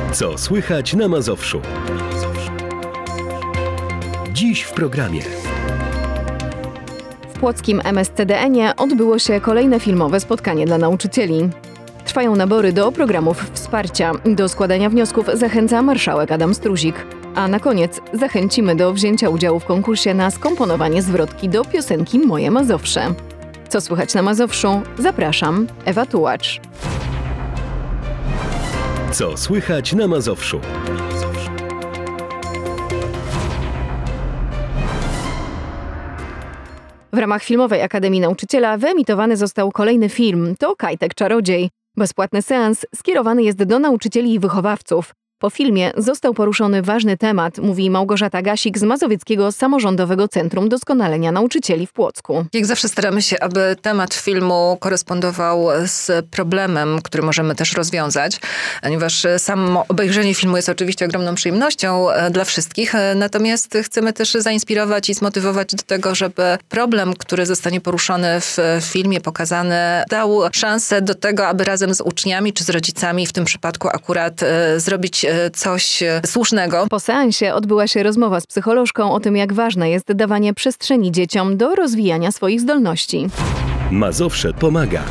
Co słychać na Mazowszu? Dziś w programie. W płockim MSCDN-ie odbyło się kolejne filmowe spotkanie dla nauczycieli. Trwają nabory do programów wsparcia. Do składania wniosków zachęca marszałek Adam Struzik. A na koniec zachęcimy do wzięcia udziału w konkursie na skomponowanie zwrotki do piosenki Moje Mazowsze. Co słychać na Mazowszu? Zapraszam, Ewa Tułacz. Co słychać na Mazowszu? W ramach Filmowej Akademii Nauczyciela wyemitowany został kolejny film. To Kajtek Czarodziej. Bezpłatny seans skierowany jest do nauczycieli i wychowawców. Po filmie został poruszony ważny temat, mówi Małgorzata Gasik z Mazowieckiego Samorządowego Centrum Doskonalenia Nauczycieli w Płocku. Jak zawsze staramy się, aby temat filmu korespondował z problemem, który możemy też rozwiązać, ponieważ samo obejrzenie filmu jest oczywiście ogromną przyjemnością dla wszystkich, natomiast chcemy też zainspirować i zmotywować do tego, żeby problem, który zostanie poruszony w filmie, pokazany, dał szansę do tego, aby razem z uczniami czy z rodzicami, w tym przypadku akurat, zrobić coś słusznego. Po seansie odbyła się rozmowa z psycholożką o tym, jak ważne jest dawanie przestrzeni dzieciom do rozwijania swoich zdolności. Mazowsze pomaga.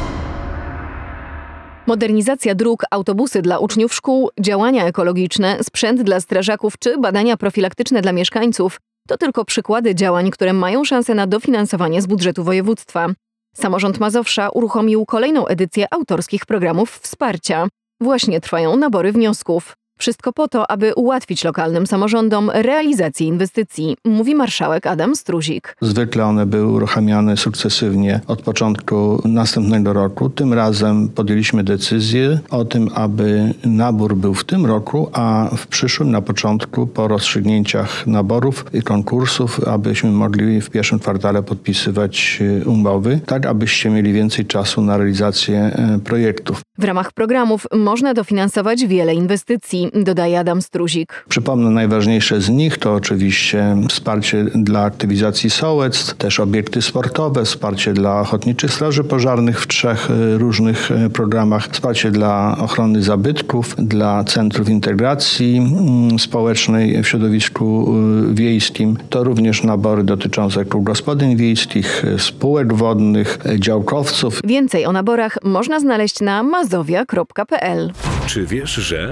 Modernizacja dróg, autobusy dla uczniów szkół, działania ekologiczne, sprzęt dla strażaków czy badania profilaktyczne dla mieszkańców to tylko przykłady działań, które mają szansę na dofinansowanie z budżetu województwa. Samorząd Mazowsza uruchomił kolejną edycję autorskich programów wsparcia. Właśnie trwają nabory wniosków. Wszystko po to, aby ułatwić lokalnym samorządom realizację inwestycji, mówi marszałek Adam Struzik. Zwykle one były uruchamiane sukcesywnie od początku następnego roku. Tym razem podjęliśmy decyzję o tym, aby nabór był w tym roku, a w przyszłym na początku po rozstrzygnięciach naborów i konkursów, abyśmy mogli w pierwszym kwartale podpisywać umowy, tak abyście mieli więcej czasu na realizację projektów. W ramach programów można dofinansować wiele inwestycji, dodaje Adam Struzik. Przypomnę, najważniejsze z nich to oczywiście wsparcie dla aktywizacji sołectw, też obiekty sportowe, wsparcie dla ochotniczych straży pożarnych w 3 różnych programach, wsparcie dla ochrony zabytków, dla centrów integracji społecznej w środowisku wiejskim. To również nabory dotyczące kół gospodyń wiejskich, spółek wodnych, działkowców. Więcej o naborach można znaleźć na mazowia.pl. Czy wiesz, że...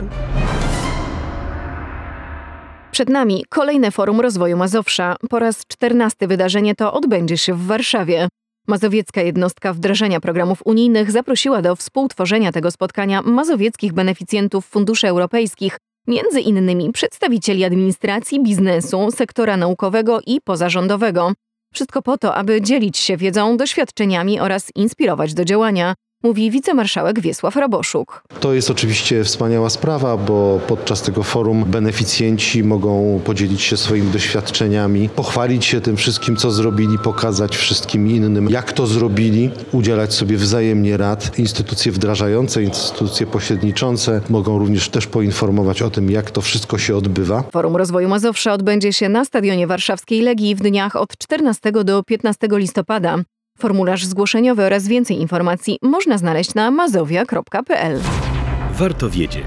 Przed nami kolejne Forum Rozwoju Mazowsza. Po raz 14 wydarzenie to odbędzie się w Warszawie. Mazowiecka jednostka wdrażania programów unijnych zaprosiła do współtworzenia tego spotkania mazowieckich beneficjentów funduszy europejskich, między innymi przedstawicieli administracji, biznesu, sektora naukowego i pozarządowego. Wszystko po to, aby dzielić się wiedzą, doświadczeniami oraz inspirować do działania, mówi wicemarszałek Wiesław Raboszuk. To jest oczywiście wspaniała sprawa, bo podczas tego forum beneficjenci mogą podzielić się swoimi doświadczeniami, pochwalić się tym wszystkim, co zrobili, pokazać wszystkim innym, jak to zrobili, udzielać sobie wzajemnie rad. Instytucje wdrażające, instytucje pośredniczące mogą również też poinformować o tym, jak to wszystko się odbywa. Forum Rozwoju Mazowsza odbędzie się na Stadionie Warszawskiej Legii w dniach od 14 do 15 listopada. Formularz zgłoszeniowy oraz więcej informacji można znaleźć na mazowia.pl. Warto wiedzieć.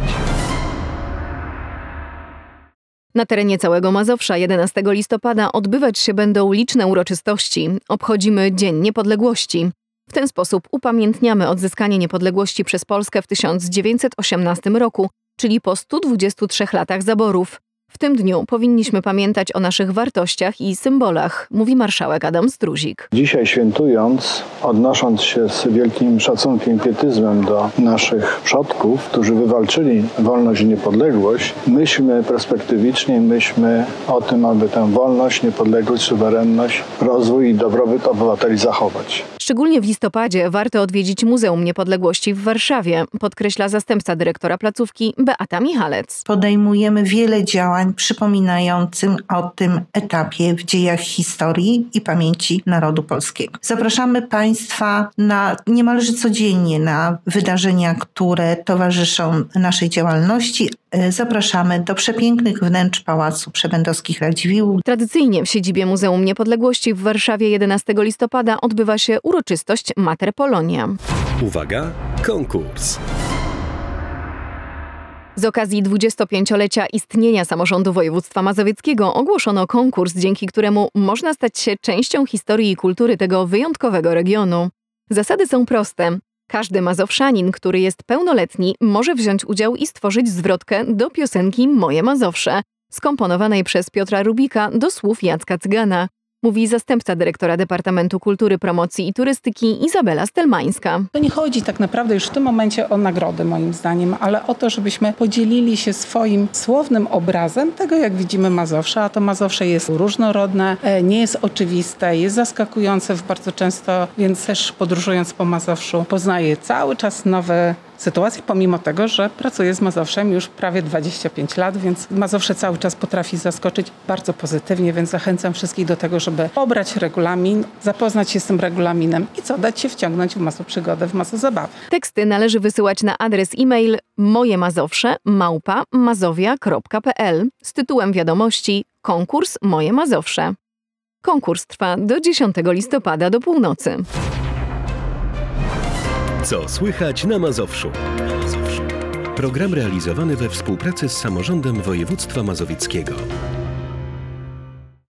Na terenie całego Mazowsza 11 listopada odbywać się będą liczne uroczystości. Obchodzimy Dzień Niepodległości. W ten sposób upamiętniamy odzyskanie niepodległości przez Polskę w 1918 roku, czyli po 123 latach zaborów. W tym dniu powinniśmy pamiętać o naszych wartościach i symbolach, mówi marszałek Adam Struzik. Dzisiaj świętując, odnosząc się z wielkim szacunkiem i pietyzmem do naszych przodków, którzy wywalczyli wolność i niepodległość, myślmy perspektywicznie, myślmy o tym, aby tę wolność, niepodległość, suwerenność, rozwój i dobrobyt obywateli zachować. Szczególnie w listopadzie warto odwiedzić Muzeum Niepodległości w Warszawie, podkreśla zastępca dyrektora placówki Beata Michalec. Podejmujemy wiele działań przypominających o tym etapie w dziejach historii i pamięci narodu polskiego. Zapraszamy Państwa niemalże codziennie na wydarzenia, które towarzyszą naszej działalności. Zapraszamy do przepięknych wnętrz Pałacu Przebędowskich Radziwiłłów. Tradycyjnie w siedzibie Muzeum Niepodległości w Warszawie 11 listopada odbywa się uroczystość Mater Polonia. Uwaga, konkurs. Z okazji 25-lecia istnienia samorządu województwa mazowieckiego ogłoszono konkurs, dzięki któremu można stać się częścią historii i kultury tego wyjątkowego regionu. Zasady są proste. Każdy mazowszanin, który jest pełnoletni, może wziąć udział i stworzyć zwrotkę do piosenki Moje Mazowsze, skomponowanej przez Piotra Rubika do słów Jacka Cygana, mówi zastępca dyrektora Departamentu Kultury, Promocji i Turystyki Izabela Stelmańska. To nie chodzi tak naprawdę już w tym momencie o nagrody, moim zdaniem, ale o to, żebyśmy podzielili się swoim słownym obrazem tego, jak widzimy Mazowsze, a to Mazowsze jest różnorodne, nie jest oczywiste, jest zaskakujące bardzo często, więc też podróżując po Mazowszu poznaję cały czas nowe sytuację, pomimo tego, że pracuję z Mazowszem już prawie 25 lat, więc Mazowsze cały czas potrafi zaskoczyć bardzo pozytywnie, więc zachęcam wszystkich do tego, żeby pobrać regulamin, zapoznać się z tym regulaminem i dać się wciągnąć w masoprzygodę, w masozabawy. Teksty należy wysyłać na adres e-mail mojemazowsze@mazowia.pl z tytułem wiadomości Konkurs Moje Mazowsze. Konkurs trwa do 10 listopada do północy. Co słychać na Mazowszu? Program realizowany we współpracy z Samorządem Województwa Mazowieckiego.